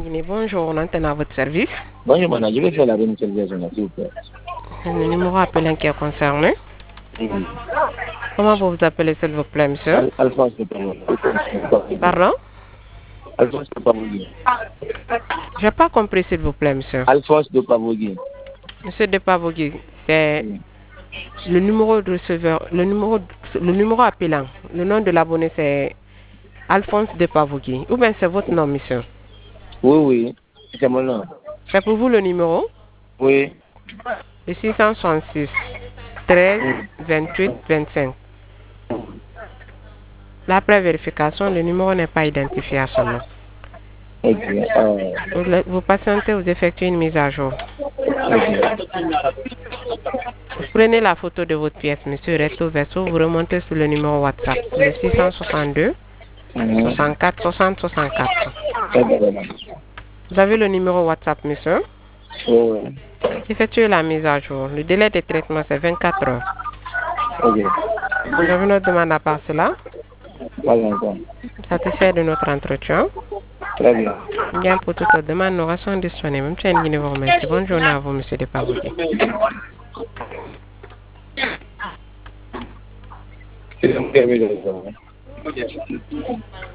Guinée, bonjour, on entend à votre service. Bonjour, madame, je vais faire la réinitialisation, s'il vous plaît. Le numéro appelé qui est concerné. Comment vous vous appelez, s'il vous plaît, monsieur? Alphonse de Pavogui. Pardon? Alphonse de Pavogui. Je n'ai pas compris, s'il vous plaît, monsieur. Alphonse de Pavogui. Monsieur Depavogui, c'est le numéro de receveur, le numéro appelant. Le nom de l'abonné, c'est Alphonse Depavogui. Ou bien c'est votre nom, monsieur? Oui, oui, c'est mon nom. C'est pour vous le numéro? Oui. Le 666 13 28 25. Après vérification, le numéro n'est pas identifié à son nom. Ok. Vous patientez, vous effectuez une mise à jour. Ok. Prenez la photo de votre pièce, monsieur, recto verso, vous remontez sur le numéro WhatsApp, le 662 64 60 64. Vous avez le numéro WhatsApp, monsieur? Oui. Effectuez la mise à jour. Le délai de traitement, c'est 24 heures. Ok. Vous avez une autre demande à part cela? Pas encore. Satisfait de notre entretien? Très bien. Bien, pour toute autre demande, nous restons disponibles. Monsieur Nguyen vous remercie. Bonne journée à vous, monsieur Depavogui. C'est un peu